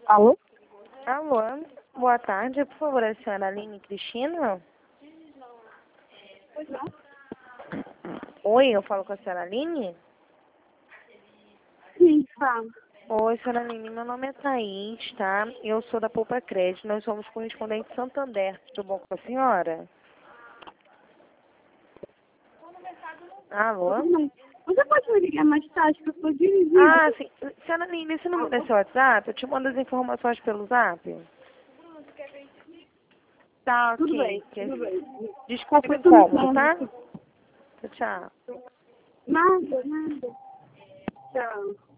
Alô? Alô, boa tarde, por favor, a senhora Aline Cristina? Pois não. Oi, eu falo com a senhora Aline? Sim, fala. Oi, senhora Aline, meu nome é Thaís, tá? Eu sou da Poupa Crédito, nós somos correspondentes Santander, tudo bom com a senhora? Alô? Você pode me ligar mais tarde que eu estou dirigindo? Ah, sim. Senhora Aline, esse número é seu WhatsApp? Eu te mando as informações pelo Zap? Tá, ok. Tudo bem, tudo bem. Desculpa o Eu tô no incômodo, tá? trânsito. Tchau. Nada, nada. Tchau.